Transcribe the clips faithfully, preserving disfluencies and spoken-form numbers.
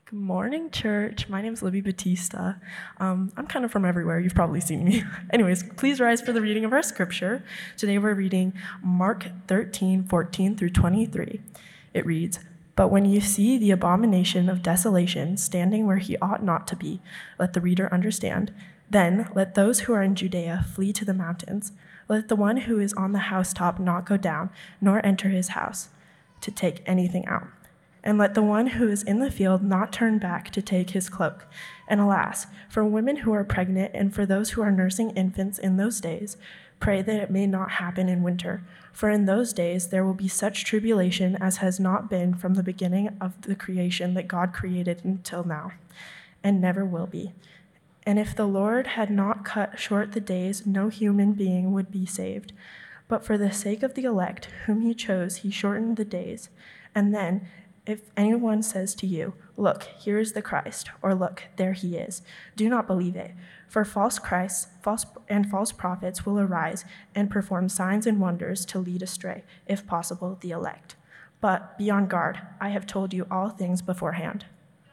Good morning, church. My name is Libby Batista. Um, I'm kind of from everywhere. You've probably seen me. Anyways, please rise for the reading of our scripture. Today we're reading Mark thirteen, fourteen through twenty-three. It reads, "But when you see the abomination of desolation standing where he ought not to be, let the reader understand. Then let those who are in Judea flee to the mountains. Let the one who is on the housetop not go down, nor enter his house to take anything out. And let the one who is in the field not turn back to take his cloak. And alas, for women who are pregnant and for those who are nursing infants in those days, pray that it may not happen in winter. For in those days there will be such tribulation as has not been from the beginning of the creation that God created until now, and never will be. And if the Lord had not cut short the days, no human being would be saved. But for the sake of the elect, whom he chose, he shortened the days. And then, if anyone says to you, 'Look, here is the Christ,' or 'Look, there he is,' do not believe it. For false Christs false and false prophets will arise and perform signs and wonders to lead astray, if possible, the elect. But be on guard. I have told you all things beforehand."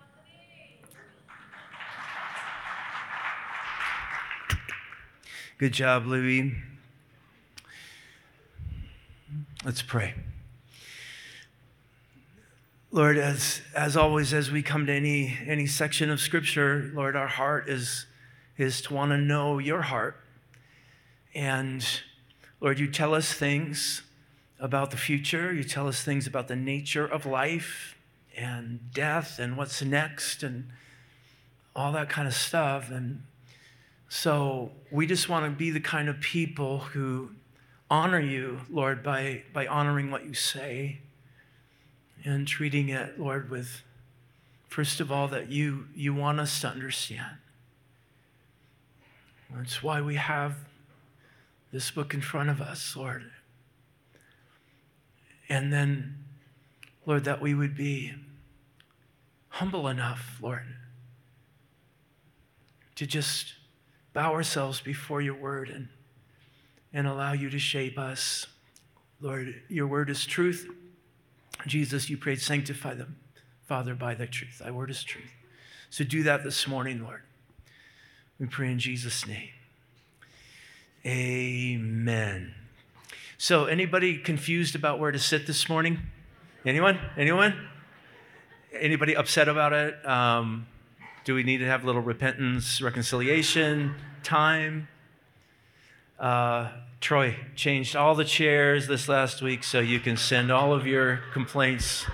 Good job, Louie. Let's pray. Lord, as as always, as we come to any any section of Scripture, Lord, our heart is is to want to know your heart. And Lord, you tell us things about the future. You tell us things about the nature of life and death and what's next and all that kind of stuff. And so we just want to be the kind of people who honor you, Lord, by by honoring what you say. And treating it, Lord, with, first of all, that you, you want us to understand. That's why we have this book in front of us, Lord. And then, Lord, that we would be humble enough, Lord, to just bow ourselves before your word and, and allow you to shape us. Lord, your word is truth. Jesus, you prayed, sanctify them, Father, by thy truth. Thy word is truth. So do that this morning, Lord. We pray in Jesus' name. Amen. So anybody confused about where to sit this morning? Anyone? Anyone? Anybody upset about it? Um, do we need to have a little repentance, reconciliation, time? Uh, Troy changed all the chairs this last week so you can send all of your complaints.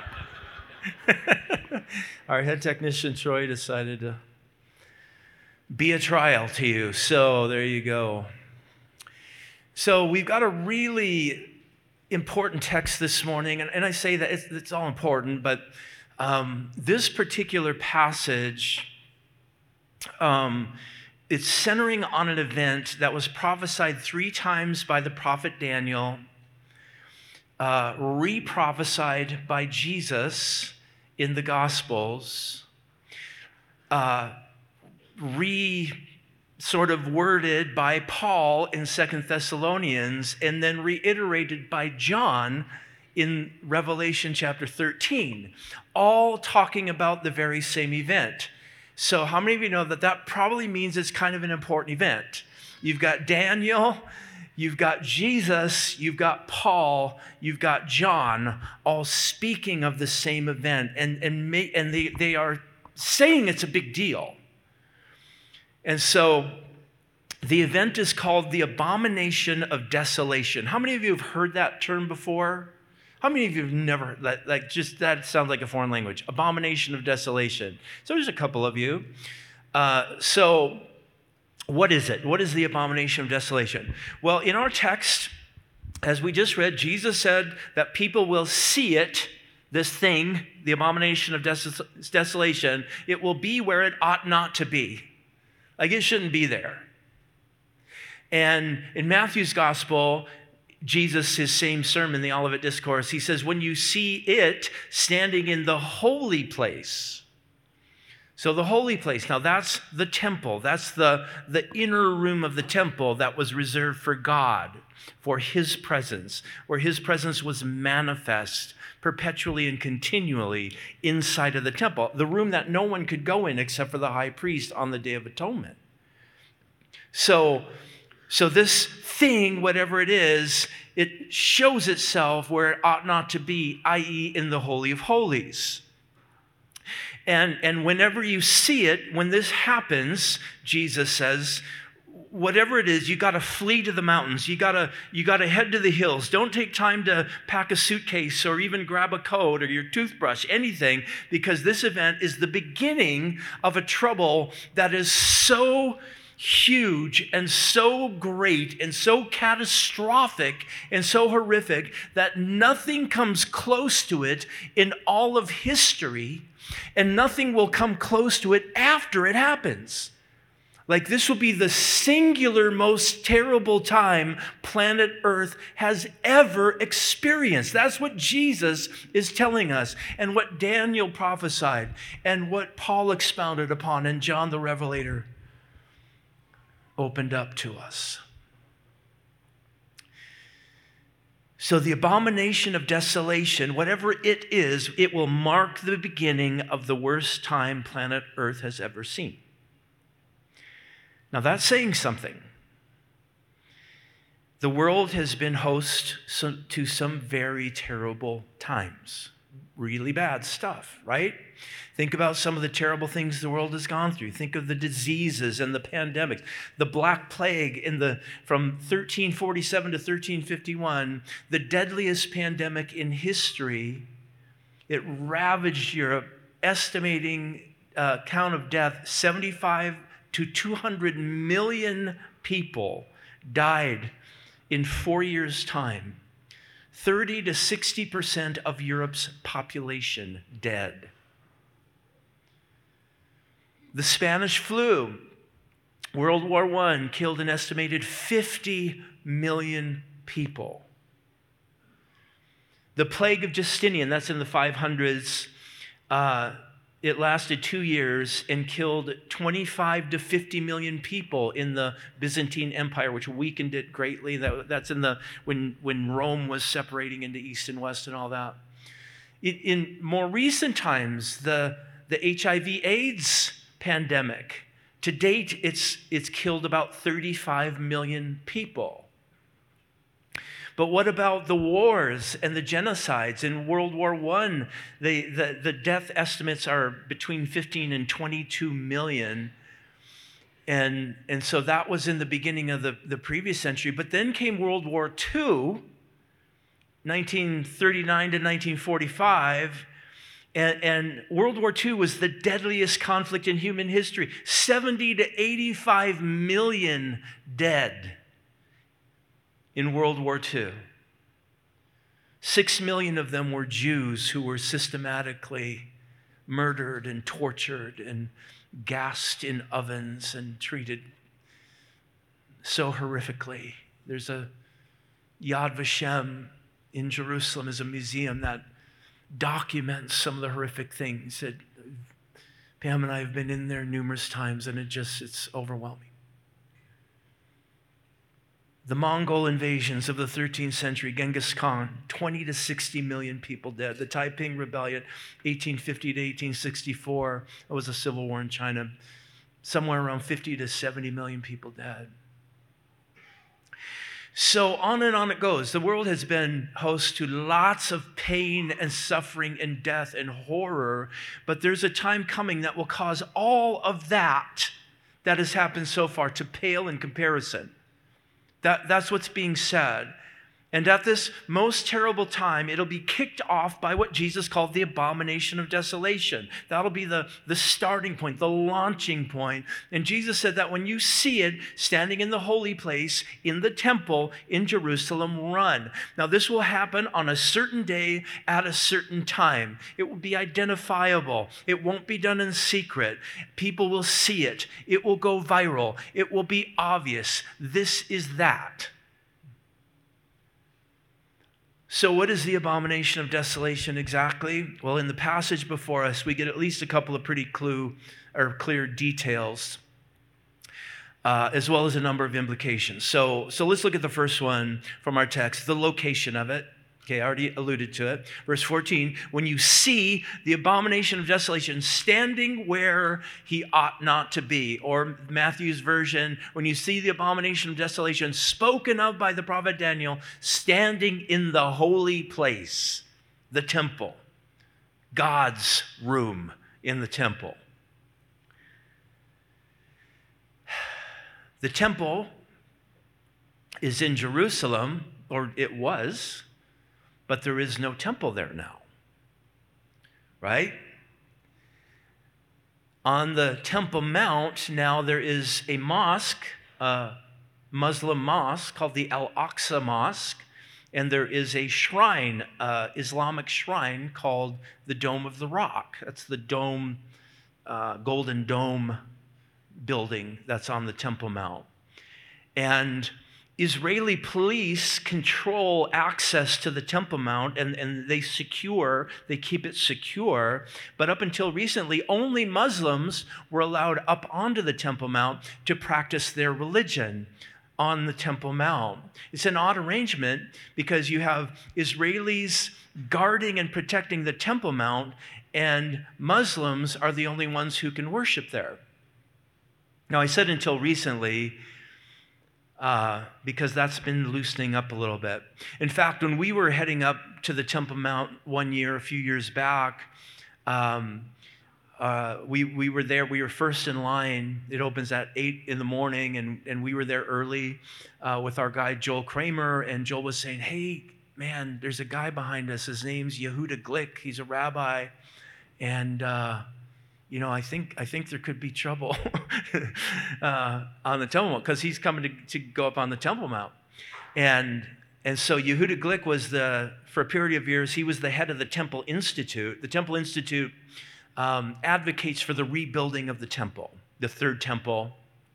Our head technician, Troy, decided to be a trial to you. So there you go. So we've got a really important text this morning. And, and I say that it's, it's all important, but um, this particular passage um, it's centering on an event that was prophesied three times by the prophet Daniel, uh, re-prophesied by Jesus in the Gospels, uh, re sort of worded by Paul in Second Thessalonians, and then reiterated by John in Revelation chapter thirteen, all talking about the very same event. So how many of you know that that probably means it's kind of an important event? You've got Daniel, you've got Jesus, you've got Paul, you've got John, all speaking of the same event. And, and, may, and they, they are saying it's a big deal. And so the event is called the Abomination of Desolation. How many of you have heard that term before? How many of you have never, like, like just that sounds like a foreign language, Abomination of Desolation. So there's a couple of you. Uh, so what is it? What is the Abomination of Desolation? Well, in our text, as we just read, Jesus said that people will see it, this thing, the Abomination of Des- Desolation. It will be where it ought not to be. Like it shouldn't be there. And in Matthew's gospel, Jesus, his same sermon, the Olivet Discourse, he says, when you see it standing in the holy place. So the holy place, now that's the temple. That's the, the inner room of the temple that was reserved for God, for his presence, where his presence was manifest perpetually and continually inside of the temple, the room that no one could go in except for the high priest on the Day of Atonement. So, so this thing, whatever it is, it shows itself where it ought not to be, that is in the Holy of Holies. And, and whenever you see it, when this happens, Jesus says, whatever it is, you got to flee to the mountains. You got to you got to head to the hills. Don't take time to pack a suitcase or even grab a coat or your toothbrush, anything, because this event is the beginning of a trouble that is so huge and so great and so catastrophic and so horrific that nothing comes close to it in all of history, and nothing will come close to it after it happens. Like, this will be the singular most terrible time planet Earth has ever experienced. That's what Jesus is telling us, and what Daniel prophesied, and what Paul expounded upon, and John the Revelator opened up to us. So the abomination of desolation, whatever it is, it will mark the beginning of the worst time planet Earth has ever seen. Now that's saying something. The world has been host to some very terrible times. Really bad stuff, right? Think about some of the terrible things the world has gone through. Think of the diseases and the pandemics. The Black Plague in the from thirteen forty-seven to thirteen fifty-one, the deadliest pandemic in history. It ravaged Europe, estimating uh, count of death, seventy-five to two hundred million people died in four years' time. thirty to sixty percent of Europe's population dead. The Spanish flu, World War One, killed an estimated fifty million people. The plague of Justinian, that's in the five hundreds, uh, it lasted two years and killed twenty-five to fifty million people in the Byzantine Empire, which weakened it greatly. That, that's in the when, when Rome was separating into East and West and all that. In, in more recent times, the, the H I V AIDS pandemic, to date, it's, it's killed about thirty-five million people. But what about the wars and the genocides? In World War One, the, the, the death estimates are between fifteen and twenty-two million. And, and so that was in the beginning of the, the previous century. But then came World War Two, nineteen thirty-nine to nineteen forty-five. And, and World War Two was the deadliest conflict in human history. seventy to eighty-five million dead in World War Two. Six million of them were Jews who were systematically murdered and tortured and gassed in ovens and treated so horrifically. There's a Yad Vashem in Jerusalem, is a museum that documents some of the horrific things that Pam and I have been in there numerous times, and it just, it's overwhelming. The Mongol invasions of the thirteenth century, Genghis Khan, twenty to sixty million people dead. The Taiping Rebellion, eighteen fifty to eighteen sixty-four, it was a civil war in China, somewhere around fifty to seventy million people dead. So on and on it goes. The world has been host to lots of pain and suffering and death and horror, but there's a time coming that will cause all of that that has happened so far to pale in comparison. That, that's what's being said. And at this most terrible time, it'll be kicked off by what Jesus called the abomination of desolation. That'll be the, the starting point, the launching point. And Jesus said that when you see it standing in the holy place, in the temple in Jerusalem, run. Now, this will happen on a certain day at a certain time. It will be identifiable. It won't be done in secret. People will see it. It will go viral. It will be obvious. This is that. So what is the abomination of desolation exactly? Well, in the passage before us, we get at least a couple of pretty clue or clear details, uh, as well as a number of implications. So, so let's look at the first one from our text, the location of it. Okay, I already alluded to it. Verse fourteen, when you see the abomination of desolation standing where he ought not to be, or Matthew's version, when you see the abomination of desolation spoken of by the prophet Daniel, standing in the holy place, the temple, God's room in the temple. The temple is in Jerusalem, or it was, but there is no temple there now, right? On the Temple Mount, now there is a mosque, a Muslim mosque called the Al-Aqsa Mosque, and there is a shrine, uh, Islamic shrine called the Dome of the Rock. That's the dome, uh, Golden Dome building that's on the Temple Mount. And Israeli police control access to the Temple Mount, and, and they secure, they keep it secure. But up until recently, only Muslims were allowed up onto the Temple Mount to practice their religion on the Temple Mount. It's an odd arrangement because you have Israelis guarding and protecting the Temple Mount, and Muslims are the only ones who can worship there. Now, I said until recently, Uh, because that's been loosening up a little bit. In fact, when we were heading up to the Temple Mount one year, a few years back, um, uh, we we were there. We were first in line. It opens at eight in the morning, and, and we were there early uh, with our guide, Joel Kramer, and Joel was saying, hey, man, there's a guy behind us. His name's Yehuda Glick. He's a rabbi, and uh, you know, I think I think there could be trouble uh, on the Temple Mount because he's coming to, to go up on the Temple Mount. And and so Yehuda Glick was the, for a period of years, he was the head of the Temple Institute. The Temple Institute um, advocates for the rebuilding of the temple, the third temple.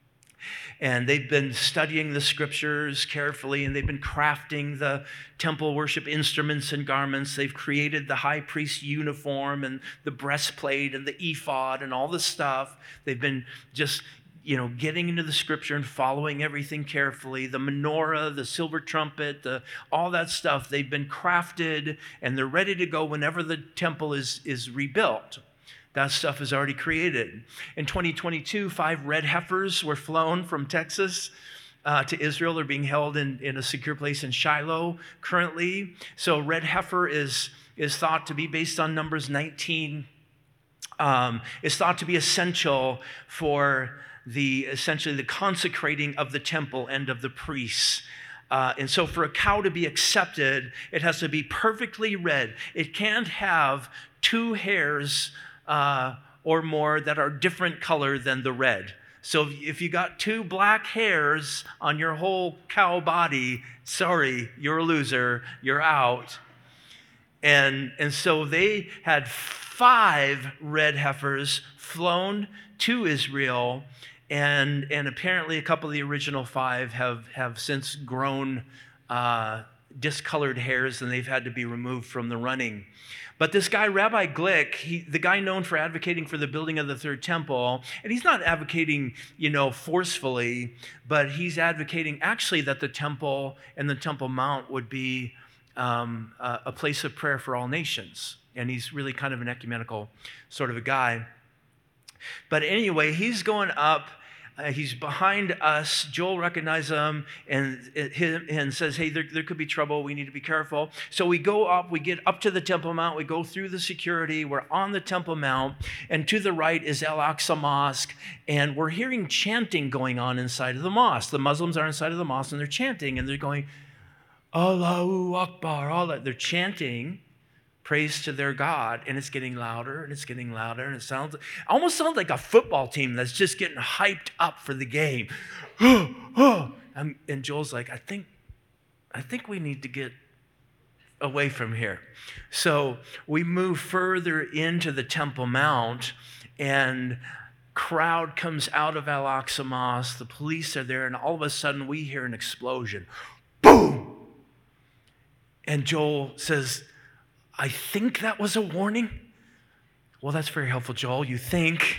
And they've been studying the scriptures carefully, and they've been crafting the temple worship instruments and garments. They've created the high priest's uniform and the breastplate and the ephod and all the stuff. They've been just, you know, getting into the scripture and following everything carefully. The menorah, the silver trumpet, the, all that stuff, they've been crafted, and they're ready to go whenever the temple is, is rebuilt. That stuff is already created. In twenty twenty-two, five red heifers were flown from Texas uh, to Israel. They're being held in, in a secure place in Shiloh currently. So red heifer is, is thought to be, based on Numbers nineteen, um, is thought to be essential for the, essentially the consecrating of the temple and of the priests. Uh, and so for a cow to be accepted, it has to be perfectly red. It can't have two hairs Uh, or more that are different color than the red. So if you got two black hairs on your whole cow body, sorry, you're a loser, you're out. And, and so they had five red heifers flown to Israel, and, and apparently a couple of the original five have, have since grown uh, discolored hairs, and they've had to be removed from the running. But this guy, Rabbi Glick, he, the guy known for advocating for the building of the third temple, and he's not advocating, you know, forcefully, but he's advocating actually that the temple and the Temple Mount would be um, a, a place of prayer for all nations. And he's really kind of an ecumenical sort of a guy. But anyway, he's going up. Uh, he's behind us. Joel recognizes him and, and says, hey, there, there could be trouble. We need to be careful. So we go up. We get up to the Temple Mount. We go through the security. We're on the Temple Mount. And to the right is Al-Aqsa Mosque. And we're hearing chanting going on inside of the mosque. The Muslims are inside of the mosque, and they're chanting. And they're going, Allahu Akbar. All that. They're chanting praise to their God, and it's getting louder, and it's getting louder, and it sounds almost sounds like a football team that's just getting hyped up for the game. and, and Joel's like, I think, I think we need to get away from here. So we move further into the Temple Mount, and crowd comes out of Al-Aqsa Mosque. The police are there, and all of a sudden we hear an explosion. Boom! And Joel says, I think that was a warning. Well, that's very helpful, Joel. You think.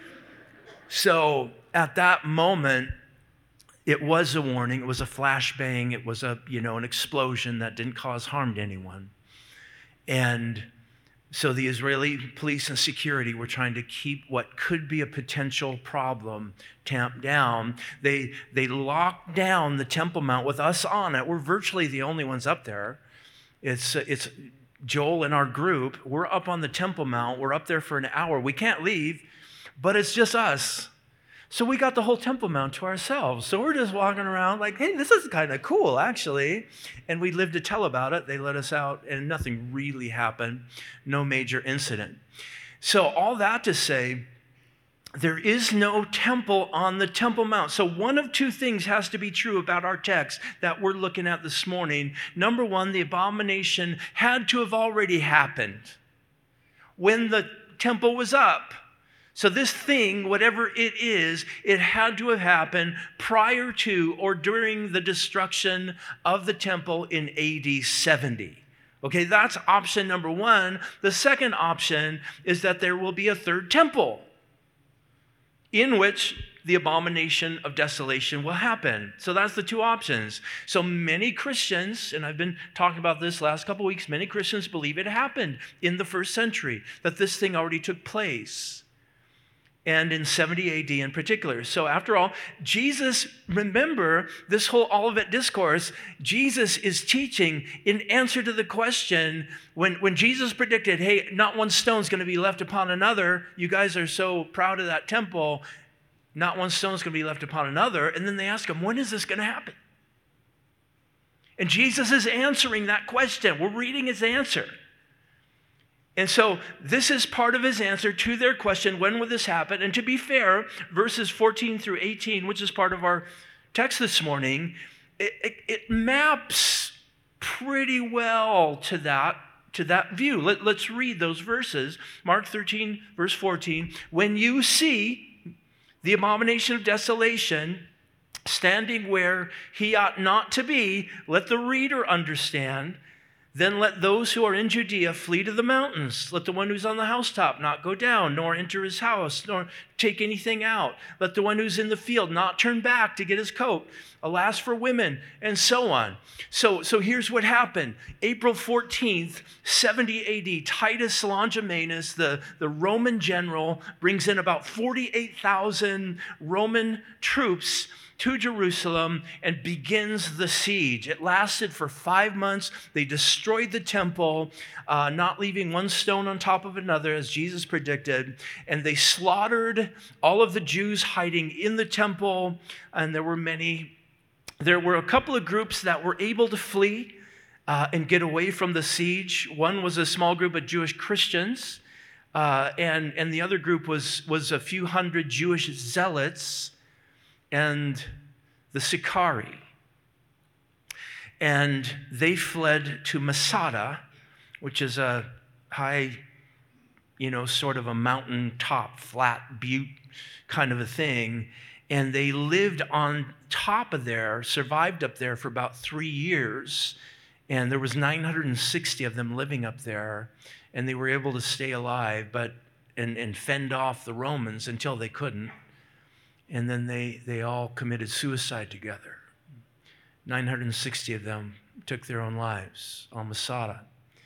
So at that moment, it was a warning. It was a flashbang. It was a, you know, an explosion that didn't cause harm to anyone. And so the Israeli police and security were trying to keep what could be a potential problem tamped down. They, they locked down the Temple Mount with us on it. We're virtually the only ones up there. It's, it's Joel and our group. We're up on the Temple Mount. We're up there for an hour. We can't leave, but it's just us. So we got the whole Temple Mount to ourselves. So we're just walking around like, hey, this is kind of cool, actually. And we lived to tell about it. They let us out, and nothing really happened. No major incident. So all that to say, there is no temple on the Temple Mount. So one of two things has to be true about our text that we're looking at this morning. Number one, the abomination had to have already happened when the temple was up. So this thing, whatever it is, it had to have happened prior to or during the destruction of the temple in A D seventy. Okay, that's option number one. The second option is that there will be a third temple in which the abomination of desolation will happen. So that's the two options. So many Christians, and I've been talking about this last couple of weeks, many Christians believe it happened in the first century, that this thing already took place. And in seventy A D in particular. So after all, Jesus, remember this whole Olivet Discourse, Jesus is teaching in answer to the question, when, when Jesus predicted, hey, not one stone's going to be left upon another, you guys are so proud of that temple, not one stone's going to be left upon another. And then they ask him, when is this going to happen? And Jesus is answering that question. We're reading his answer. And so this is part of his answer to their question, when will this happen? And to be fair, verses fourteen through eighteen, which is part of our text this morning, it, it, it maps pretty well to that, to that view. Let, let's read those verses. Mark thirteen, verse fourteen. When you see the abomination of desolation standing where he ought not to be, let the reader understand. Then let those who are in Judea flee to the mountains. Let the one who's on the housetop not go down, nor enter his house, nor take anything out. Let the one who's in the field not turn back to get his coat. Alas for women, and so on. So, so here's what happened. April fourteenth, seventy A D, Titus Longimanus, the, the Roman general, brings in about forty-eight thousand Roman troops to Jerusalem and begins the siege. It lasted for five months. They destroyed the temple, uh, not leaving one stone on top of another, as Jesus predicted. And they slaughtered all of the Jews hiding in the temple. And there were many. There were a couple of groups that were able to flee uh, and get away from the siege. One was a small group of Jewish Christians. Uh, and, and the other group was, was a few hundred Jewish zealots and the Sicarii. And they fled to Masada, which is a high, you know, sort of a mountaintop, flat butte kind of a thing. And they lived on top of there, survived up there for about three years. And there was nine hundred sixty of them living up there. And they were able to stay alive but and, and fend off the Romans until they couldn't. And then they, they all committed suicide together. nine hundred sixty of them took their own lives on Masada.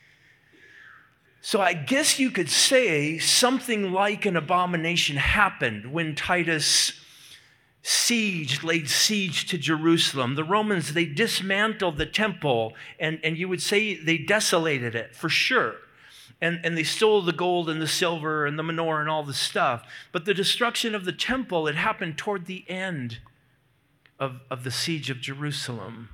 So I guess you could say something like an abomination happened when Titus sieged, laid siege to Jerusalem. The Romans, they dismantled the temple, and, and you would say they desolated it for sure. And, and they stole the gold and the silver and the menorah and all the stuff. But the destruction of the temple, it happened toward the end of, of the siege of Jerusalem.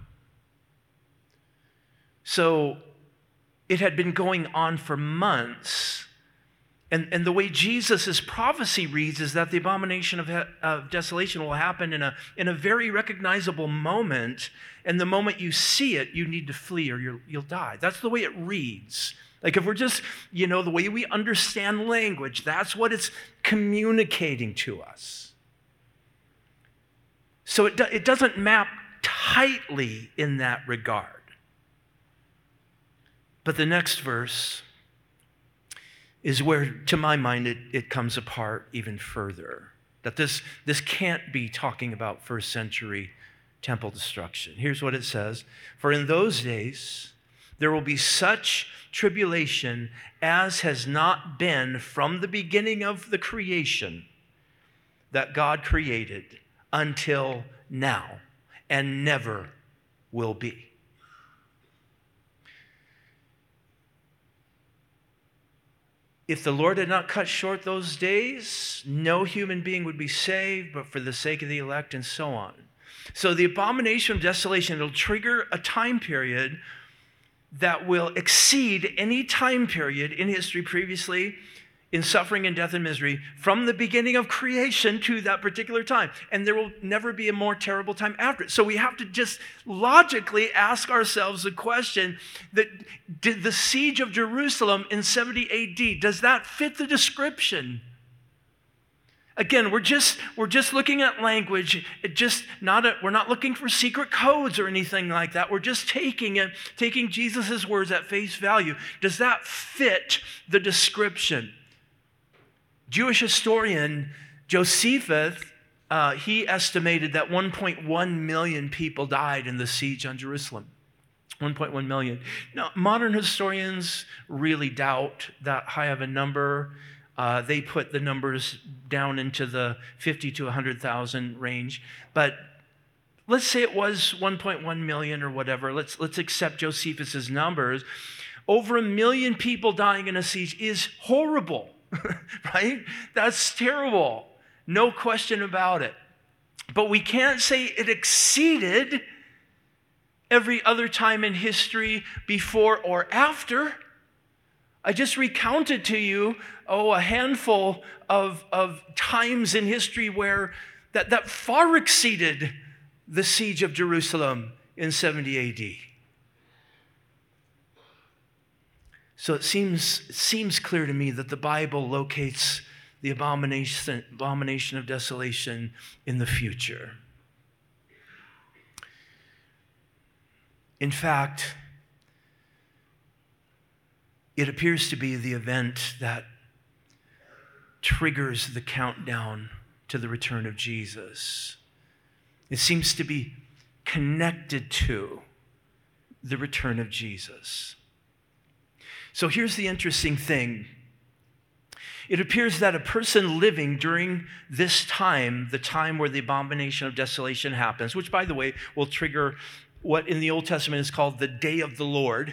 So it had been going on for months. And, and the way Jesus' prophecy reads is that the abomination of, of desolation will happen in a, in a very recognizable moment. And the moment you see it, you need to flee or you'll, you'll die. That's the way it reads. Like if we're just, you know, the way we understand language, that's what it's communicating to us. So it, do, it doesn't map tightly in that regard. But the next verse is where, to my mind, it, it comes apart even further. That this, this can't be talking about first century temple destruction. Here's what it says. For in those days, there will be such tribulation as has not been from the beginning of the creation that God created until now, and never will be. If the Lord had not cut short those days, no human being would be saved, but for the sake of the elect, and so on. So the abomination of desolation will trigger a time period that will exceed any time period in history previously in suffering and death and misery from the beginning of creation to that particular time. And there will never be a more terrible time after it. So we have to just logically ask ourselves the question that did the siege of Jerusalem in seventy A D, does that fit the description? Again, we're just we're just looking at language. It just not a, we're not looking for secret codes or anything like that. We're just taking it, taking Jesus' words at face value. Does that fit the description? Jewish historian Josephus, uh, he estimated that one point one million people died in the siege on Jerusalem. one point one million. Now, modern historians really doubt that high of a number. Uh, they put the numbers down into the fifty to one hundred thousand range. But let's say it was one point one million or whatever. Let's, let's accept Josephus' numbers. Over a million people dying in a siege is horrible, right? That's terrible. No question about it. But we can't say it exceeded every other time in history before or after. I just recounted to you, oh, a handful of, of times in history where that, that far exceeded the siege of Jerusalem in seventy A D. So it seems, it seems clear to me that the Bible locates the abomination, abomination of desolation in the future. In fact, it appears to be the event that triggers the countdown to the return of Jesus. It seems to be connected to the return of Jesus. So here's the interesting thing. It appears that a person living during this time, the time where the abomination of desolation happens, which, by the way, will trigger what in the Old Testament is called the day of the Lord.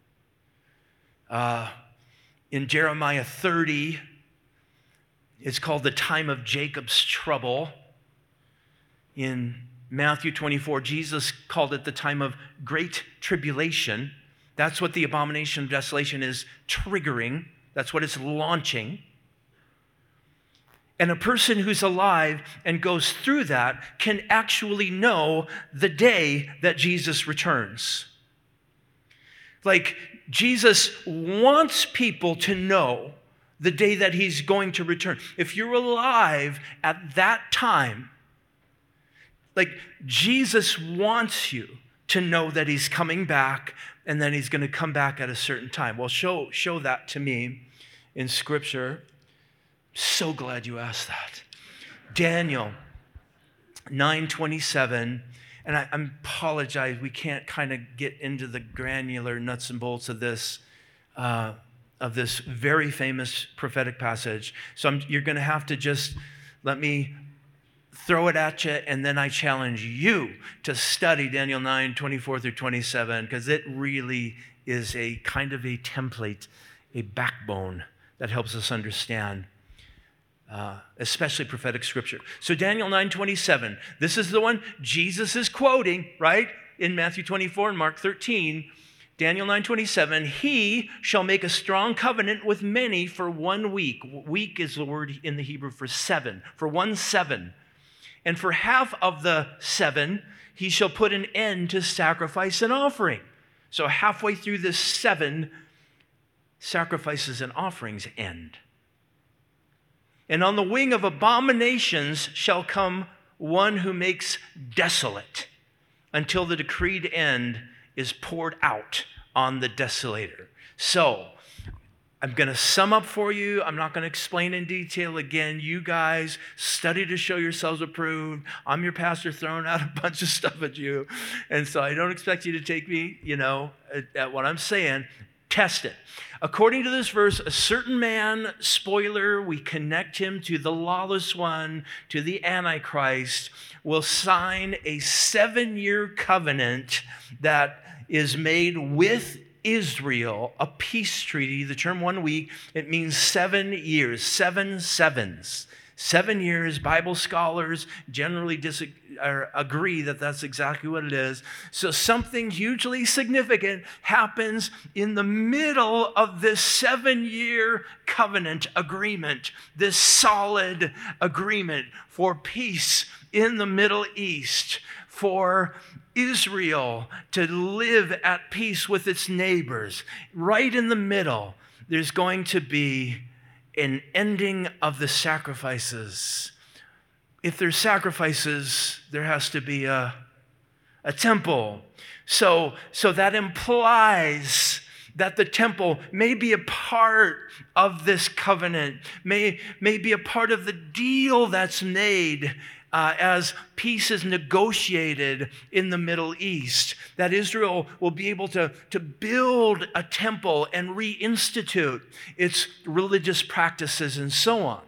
Uh, in Jeremiah thirty, it's called the time of Jacob's trouble. In Matthew twenty-four, Jesus called it the time of great tribulation. That's what the abomination of desolation is triggering. That's what it's launching. And a person who's alive and goes through that can actually know the day that Jesus returns. Like, Jesus wants people to know the day that he's going to return. If you're alive at that time, like, Jesus wants you to know that he's coming back and then he's going to come back at a certain time. Well, show, show that to me in Scripture. So glad you asked that. Daniel nine twenty-seven, and I, I apologize, we can't kind of get into the granular nuts and bolts of this, uh, of this very famous prophetic passage. So I'm, you're going to have to just let me throw it at you, and then I challenge you to study Daniel nine twenty-four through twenty-seven, because it really is a kind of a template, a backbone that helps us understand Uh, especially prophetic scripture. So Daniel nine twenty-seven, this is the one Jesus is quoting, right? In Matthew twenty-four and Mark thirteen. Daniel nine twenty-seven, he shall make a strong covenant with many for one week. Week is the word in the Hebrew for seven, for one seven. And for half of the seven, he shall put an end to sacrifice and offering. So halfway through this seven, sacrifices and offerings end. And on the wing of abominations shall come one who makes desolate until the decreed end is poured out on the desolator. So, I'm going to sum up for you. I'm not going to explain in detail again. You guys study to show yourselves approved. I'm your pastor throwing out a bunch of stuff at you. And so I don't expect you to take me, you know, at, at what I'm saying. Test it. According to this verse, a certain man, spoiler, we connect him to the lawless one, to the Antichrist, will sign a seven-year covenant that is made with Israel, a peace treaty. The term one week, it means seven years, seven sevens. Seven years, Bible scholars generally dis- or agree that that's exactly what it is. So something hugely significant happens in the middle of this seven-year covenant agreement, this solid agreement for peace in the Middle East, for Israel to live at peace with its neighbors. Right in the middle, there's going to be an ending of the sacrifices. If there's sacrifices, there has to be a, a temple. So, so that implies that the temple may be a part of this covenant, may, may be a part of the deal that's made Uh, as peace is negotiated in the Middle East, that Israel will be able to, to build a temple and reinstitute its religious practices and so on.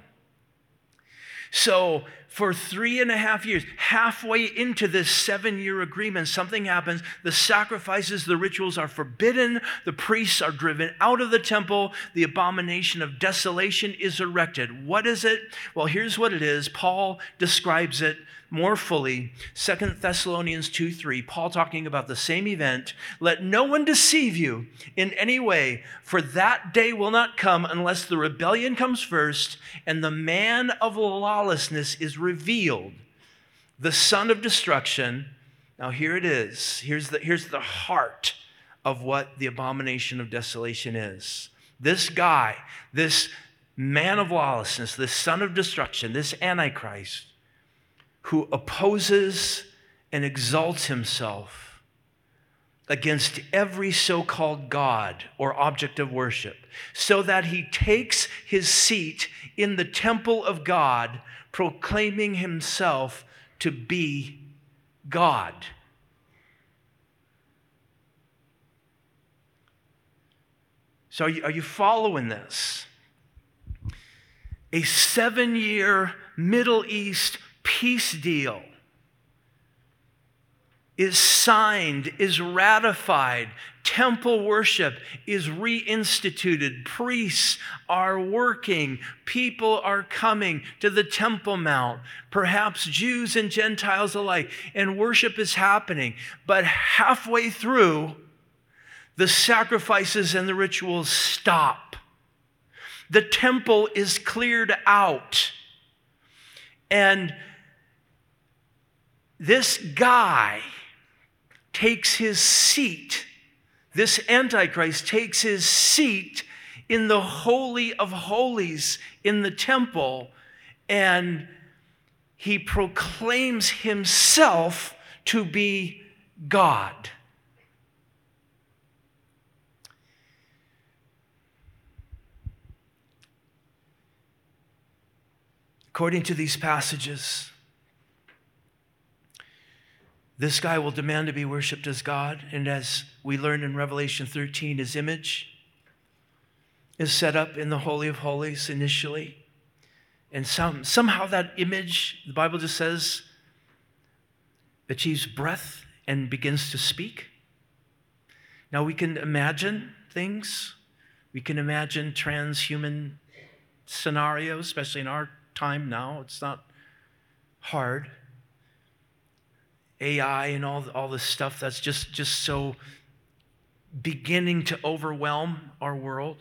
So for three and a half years, halfway into this seven-year agreement, something happens. The sacrifices, the rituals are forbidden. The priests are driven out of the temple. The abomination of desolation is erected. What is it? Well, here's what it is. Paul describes it more fully. Second Thessalonians two three, Paul talking about the same event. Let no one deceive you in any way, for that day will not come unless the rebellion comes first and the man of lawlessness is revealed, the son of destruction. Now here it is. Here's the, here's the heart of what the abomination of desolation is. This guy, this man of lawlessness, this son of destruction, this Antichrist, who opposes and exalts himself against every so-called God or object of worship, so that he takes his seat in the temple of God, proclaiming himself to be God. So are you, are you following this? A seven-year Middle East peace deal is signed, is ratified. Temple worship is reinstituted. Priests are working. People are coming to the Temple Mount, perhaps Jews and Gentiles alike, and worship is happening. But halfway through, the sacrifices and the rituals stop. The temple is cleared out. And this guy takes his seat, this Antichrist takes his seat in the Holy of Holies in the temple, and he proclaims himself to be God. According to these passages, this guy will demand to be worshiped as God, and as we learned in Revelation thirteen, his image is set up in the Holy of Holies initially. And some, somehow that image, the Bible just says, achieves breath and begins to speak. Now we can imagine things. We can imagine transhuman scenarios, especially in our time now. It's not hard. A I and all, all this stuff that's just, just so beginning to overwhelm our world.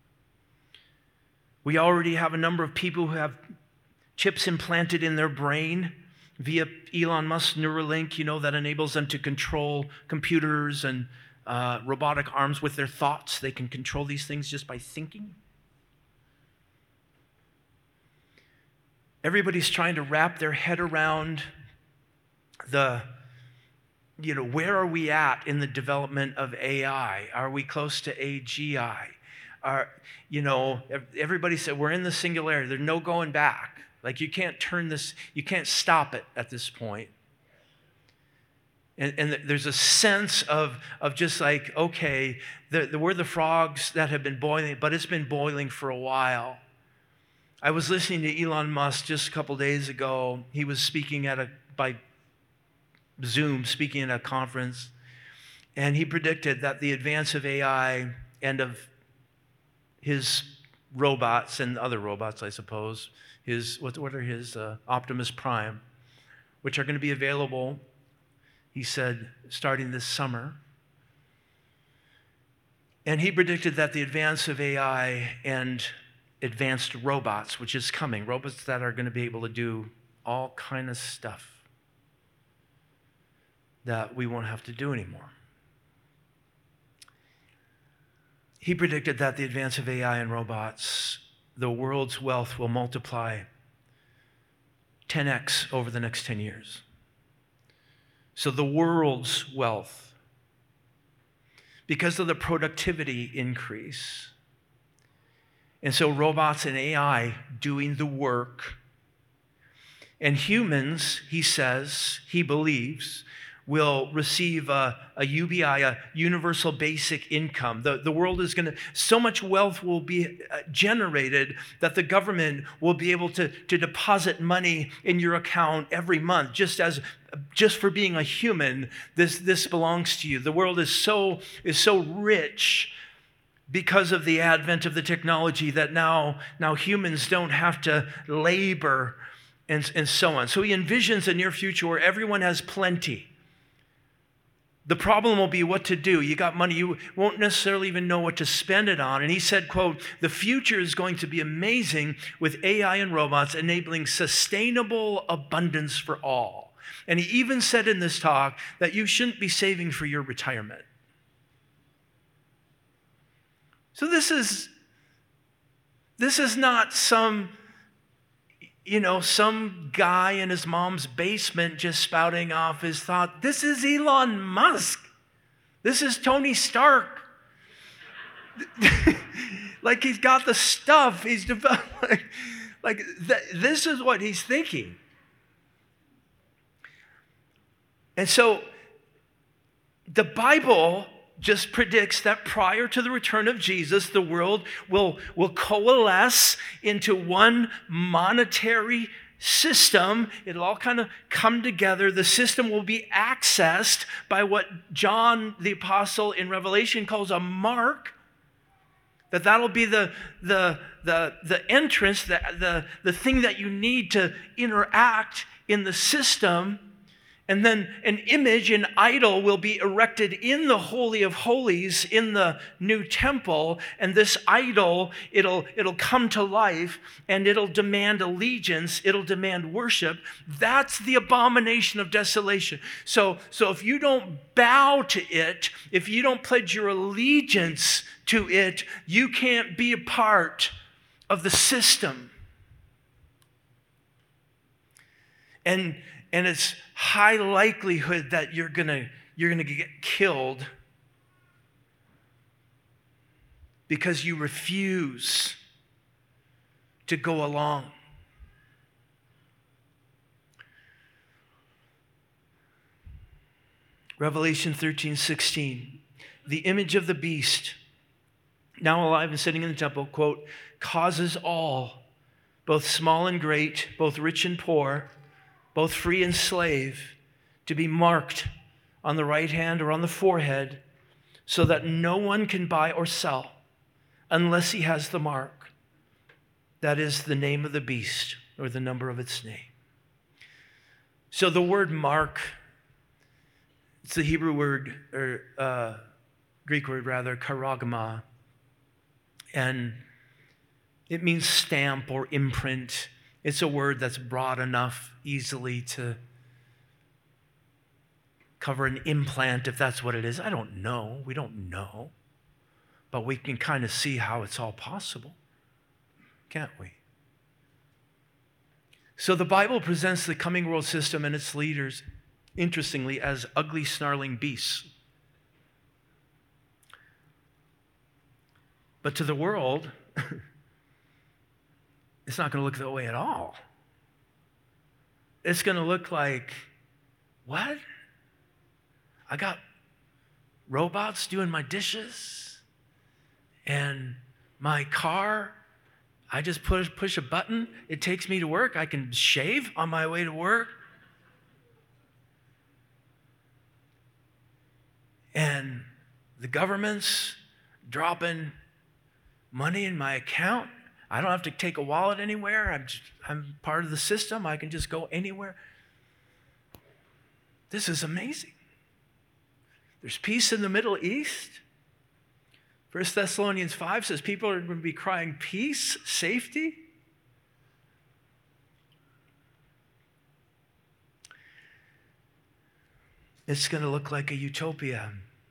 We already have a number of people who have chips implanted in their brain via Elon Musk's Neuralink, you know, that enables them to control computers and uh, robotic arms with their thoughts. They can control these things just by thinking. Everybody's trying to wrap their head around the you know, where are we at in the development of A I? Are we close to A G I? Are, you know, everybody said we're in the singularity. There's no going back. Like you can't turn this, you can't stop it at this point. And, and there's a sense of, of just like, okay, the, the, we're the frogs that have been boiling, but it's been boiling for a while. I was listening to Elon Musk just a couple days ago. He was speaking at a, by Zoom, speaking at a conference, and he predicted that the advance of A I and of his robots and other robots, I suppose, his, what, what are his, uh, Optimus Prime, which are going to be available, he said, starting this summer. And he predicted that the advance of A I and advanced robots, which is coming, robots that are going to be able to do all kind of stuff that we won't have to do anymore. He predicted that the advance of A I and robots, the world's wealth will multiply ten x over the next ten years. So the world's wealth, because of the productivity increase. And so robots and A I doing the work. And humans, he says, he believes, will receive a, a U B I, a universal basic income. The, the world is going to, so much wealth will be generated that the government will be able to, to deposit money in your account every month, just as, just for being a human, this, this belongs to you. The world is so, is so rich because of the advent of the technology that now, now humans don't have to labor and, and so on. So he envisions a near future where everyone has plenty. The problem will be what to do. You got money, you won't necessarily even know what to spend it on. And he said, quote, the future is going to be amazing with A I and robots enabling sustainable abundance for all. And he even said in this talk that you shouldn't be saving for your retirement. So this is, this is not some, you know, some guy in his mom's basement just spouting off his thought. This is Elon Musk. This is Tony Stark. Like he's got the stuff. He's developed. Like, like th- this is what he's thinking. And so the Bible just predicts that prior to the return of Jesus, the world will, will coalesce into one monetary system. It'll all kind of come together. The system will be accessed by what John the Apostle in Revelation calls a mark. That that'll be the, the, the, the entrance, the, the, the thing that you need to interact in the system. And then an image, an idol, will be erected in the Holy of Holies in the new temple. And this idol, it'll, it'll come to life and it'll demand allegiance. It'll demand worship. That's the abomination of desolation. So, so if you don't bow to it, if you don't pledge your allegiance to it, you can't be a part of the system. And And it's high likelihood that you're gonna you're gonna get killed because you refuse to go along. Revelation thirteen sixteen, the image of the beast, now alive and sitting in the temple, quote, causes all, both small and great, both rich and poor, both free and slave, to be marked on the right hand or on the forehead, so that no one can buy or sell unless he has the mark. That is the name of the beast or the number of its name. So the word mark, it's the Hebrew word, or uh, Greek word rather, charagma, and it means stamp or imprint. It's a word that's broad enough easily to cover an implant, if that's what it is. I don't know. We don't know. But we can kind of see how it's all possible, can't we? So the Bible presents the coming world system and its leaders interestingly, as ugly, snarling beasts. But to the world, it's not going to look that way at all. It's going to look like, what? I got robots doing my dishes, and my car, I just push, push a button, it takes me to work. I can shave on my way to work. And the government's dropping money in my account. I don't have to take a wallet anywhere. I'm, just, I'm part of the system. I can just go anywhere. This is amazing. There's peace in the Middle East. First Thessalonians five says people are going to be crying peace, safety. It's going to look like a utopia.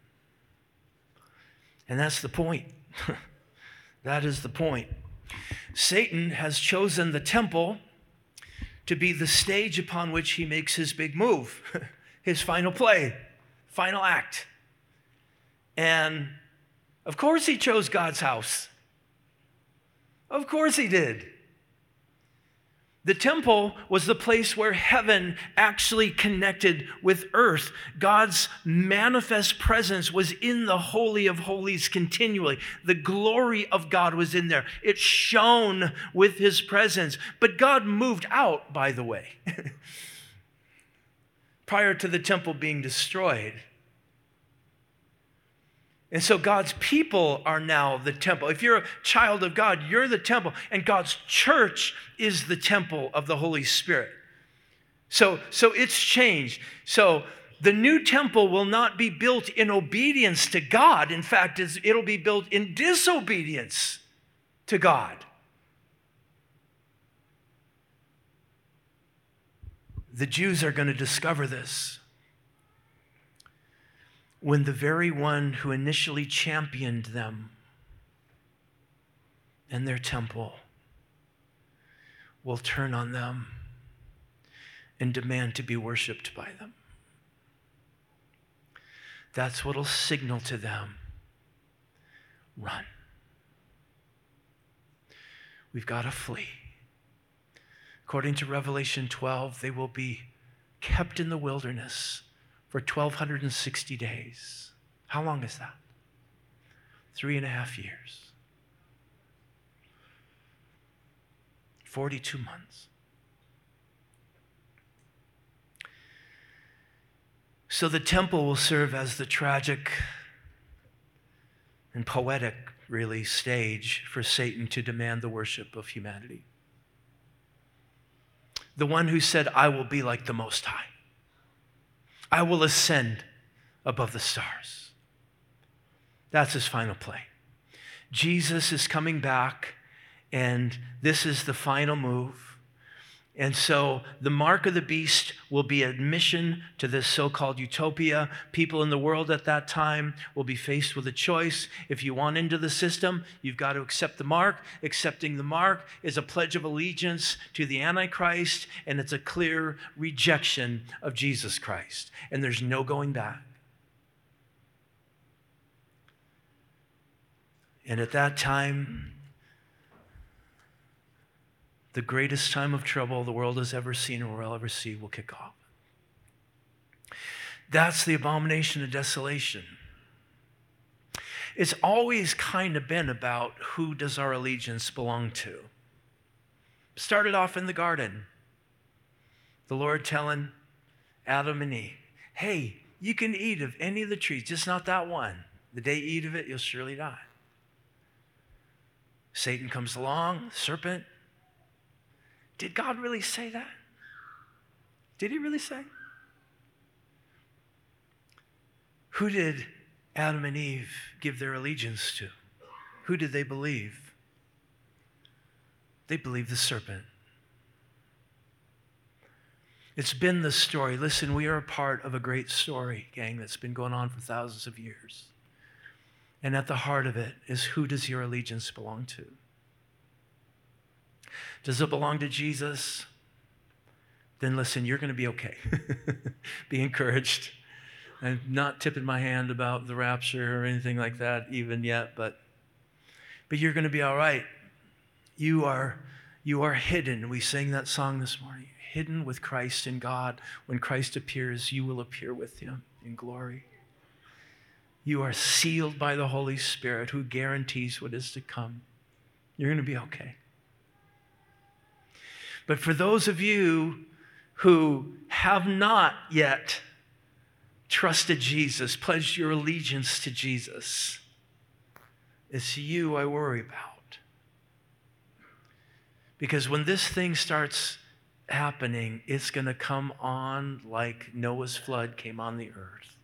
And that's the point. That is the point. Satan has chosen the temple to be the stage upon which he makes his big move, his final play, final act. And of course he chose God's house. Of course he did. The temple was the place where heaven actually connected with earth. God's manifest presence was in the Holy of Holies continually. The glory of God was in there. It shone with his presence. But God moved out, by the way, prior to the temple being destroyed. And so God's people are now the temple. If you're a child of God, you're the temple. And God's church is the temple of the Holy Spirit. So, so it's changed. So the new temple will not be built in obedience to God. In fact, it'll be built in disobedience to God. The Jews are going to discover this when the very one who initially championed them and their temple will turn on them and demand to be worshiped by them. That's what will signal to them, run. We've got to flee. According to Revelation twelve, they will be kept in the wilderness for twelve sixty days. How long is that? Three and a half years. forty-two months. So the temple will serve as the tragic and poetic, really, stage for Satan to demand the worship of humanity. The one who said, I will be like the Most High. I will ascend above the stars. That's his final play. Jesus is coming back, and this is the final move. And so the mark of the beast will be admission to this so-called utopia. People in the world at that time will be faced with a choice. If you want into the system, you've got to accept the mark. Accepting the mark is a pledge of allegiance to the Antichrist, and it's a clear rejection of Jesus Christ. And there's no going back. And at that time, the greatest time of trouble the world has ever seen or will ever see will kick off. That's the abomination of desolation. It's always kind of been about who does our allegiance belong to. Started off in the garden. The Lord telling Adam and Eve, hey, you can eat of any of the trees, just not that one. The day you eat of it, you'll surely die. Satan comes along, serpent. Did God really say that? Did he really say? Who did Adam and Eve give their allegiance to? Who did they believe? They believed the serpent. It's been the story. Listen, we are a part of a great story, gang, that's been going on for thousands of years. And at the heart of it is, who does your allegiance belong to? Does it belong to Jesus? then listen, you're going to be okay. Be encouraged. I'm not tipping my hand about the rapture or anything like that even yet, but but you're going to be all right. You are you are hidden. We sang that song this morning. Hidden with Christ in God. When Christ appears, you will appear with him in glory. You are sealed by the Holy Spirit who guarantees what is to come. You're going to be okay. But for those of you who have not yet trusted Jesus, pledged your allegiance to Jesus, it's you I worry about. Because when this thing starts happening, it's going to come on like Noah's flood came on the earth.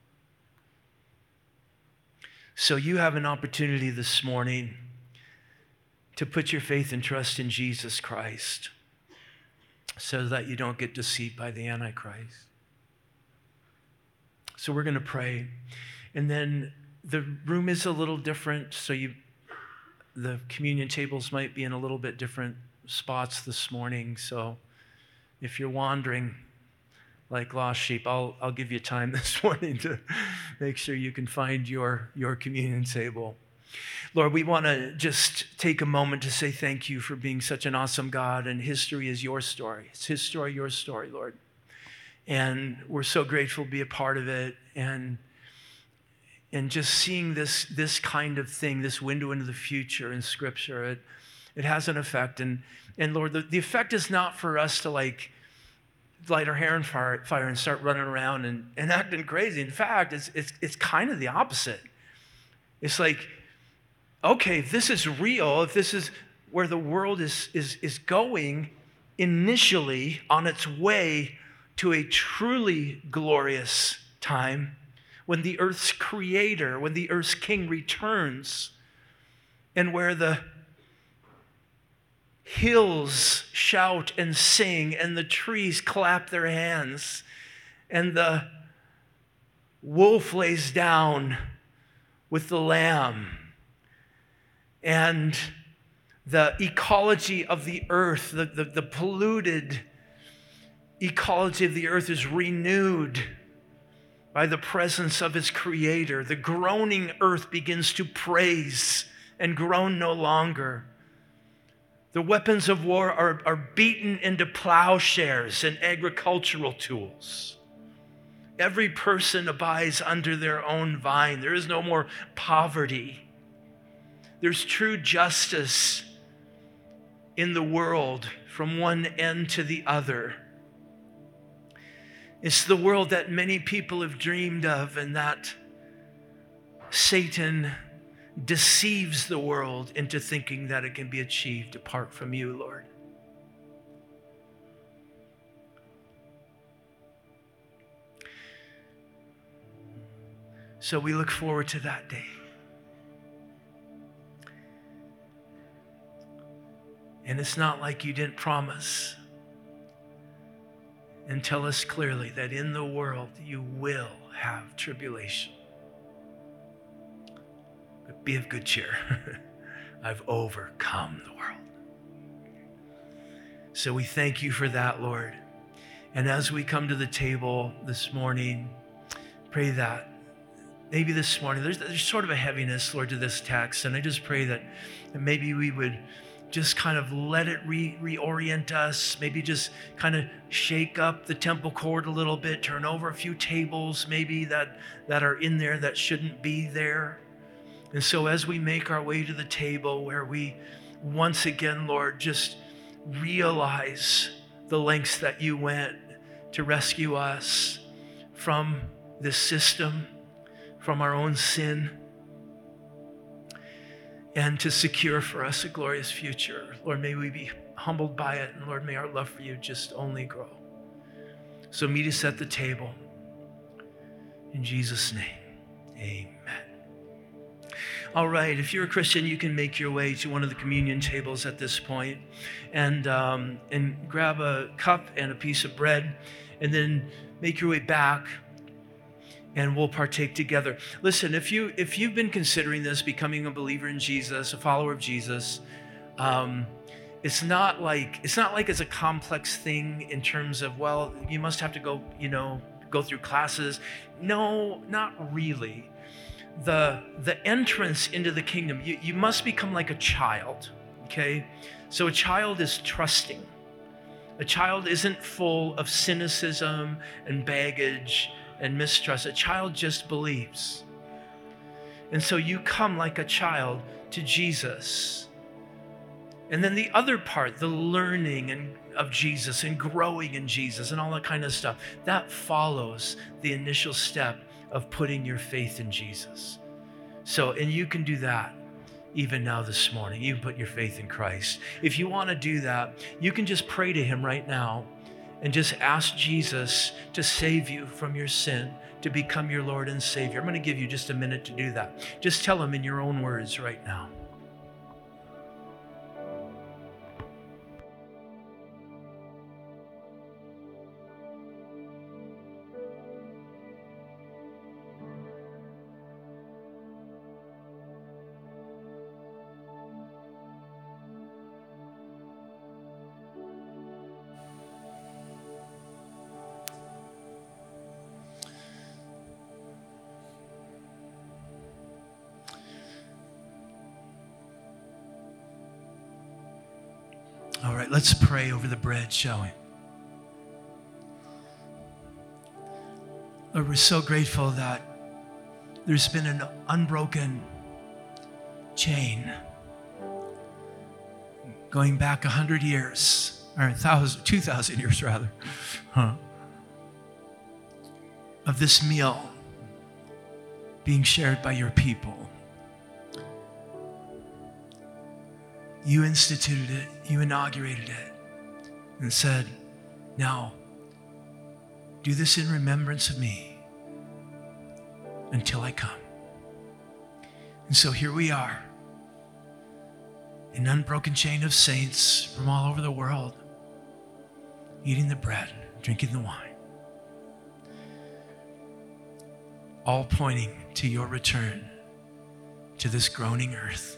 So you have an opportunity this morning to put your faith and trust in Jesus Christ so that you don't get deceived by the Antichrist. So we're going to pray. And then the room is a little different, so you, the communion tables might be in a little bit different spots this morning. So if you're wandering like lost sheep, I'll, I'll give you time this morning to make sure you can find your, your communion table. Lord, we want to just take a moment to say thank you for being such an awesome God, and history is your story. It's his story, your story, Lord. And we're so grateful to be a part of it, and and just seeing this, this kind of thing, this window into the future in Scripture, it, it has an effect. And, and Lord, the, the effect is not for us to like light our hair on fire, fire and start running around and, and acting crazy. In fact, it's, it's, it's kind of the opposite. It's like, okay, if this is real, if this is where the world is, is, is going initially on its way to a truly glorious time, when the earth's creator, when the earth's king returns, and where the hills shout and sing, and the trees clap their hands, and the wolf lays down with the lamb, and the ecology of the earth, the, the, the polluted ecology of the earth is renewed by the presence of its creator. The groaning earth begins to praise and groan no longer. The weapons of war are, are beaten into plowshares and agricultural tools. Every person abides under their own vine. There is no more poverty. There's true justice in the world from one end to the other. It's the world that many people have dreamed of, and that Satan deceives the world into thinking that it can be achieved apart from you, Lord. So we look forward to that day. And it's not like you didn't promise and tell us clearly that in the world you will have tribulation. But be of good cheer. I've overcome the world. So we thank you for that, Lord. And as we come to the table this morning, pray that maybe this morning, there's, there's sort of a heaviness, Lord, to this text. And I just pray that, that maybe we would just kind of let it re- reorient us, maybe just kind of shake up the temple court a little bit, turn over a few tables maybe that, that are in there that shouldn't be there. And so as we make our way to the table where we once again, Lord, just realize the lengths that you went to rescue us from this system, from our own sin, and to secure for us a glorious future. Lord, may we be humbled by it, and Lord, may our love for you just only grow. So meet us at the table. In Jesus' name, amen. All right, if you're a Christian, you can make your way to one of the communion tables at this point and, um, and grab a cup and a piece of bread, and then make your way back, and we'll partake together. Listen, if, you, if you've been considering this, becoming a believer in Jesus, a follower of Jesus, um, it's not like it's not like it's a complex thing in terms of, well, you must have to go, you know, go through classes. No, not really. The the entrance into the kingdom, you, you must become like a child, okay? So a child is trusting. A child isn't full of cynicism and baggage and mistrust. A child just believes. And so you come like a child to Jesus. And then the other part, the learning and of Jesus and growing in Jesus and all that kind of stuff, that follows the initial step of putting your faith in Jesus. So, and you can do that even now this morning. You can put your faith in Christ. If you want to do that, you can just pray to him right now and just ask Jesus to save you from your sin, to become your Lord and Savior. I'm going to give you just a minute to do that. Just tell him in your own words right now. All right, let's pray over the bread, shall we? Lord, we're so grateful that there's been an unbroken chain going back a hundred years, or a thousand, two thousand years rather, huh? Of this meal being shared by your people. You instituted it, you inaugurated it, and said, now, do this in remembrance of me until I come. And so here we are, an unbroken chain of saints from all over the world, eating the bread, drinking the wine, all pointing to your return to this groaning earth.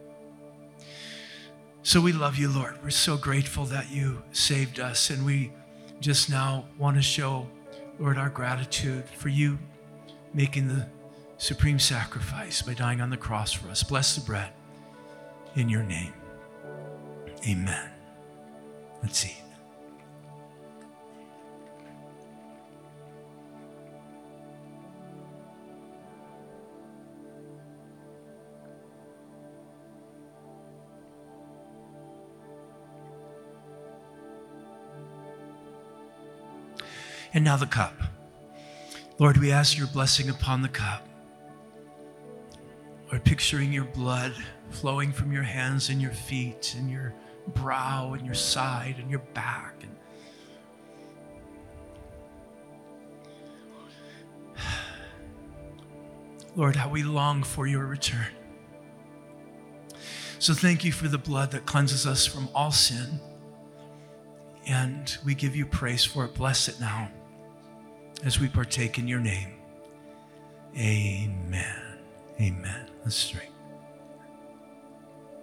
So we love you, Lord. We're so grateful that you saved us, and we just now want to show, Lord, our gratitude for you making the supreme sacrifice by dying on the cross for us. Bless the bread in your name. Amen. Let's see. And now the cup. Lord, we ask your blessing upon the cup. Lord, picturing your blood flowing from your hands and your feet and your brow and your side and your back. And Lord, how we long for your return. So thank you for the blood that cleanses us from all sin. And we give you praise for it. Bless it now as we partake in your name. Amen. Amen. Let's drink.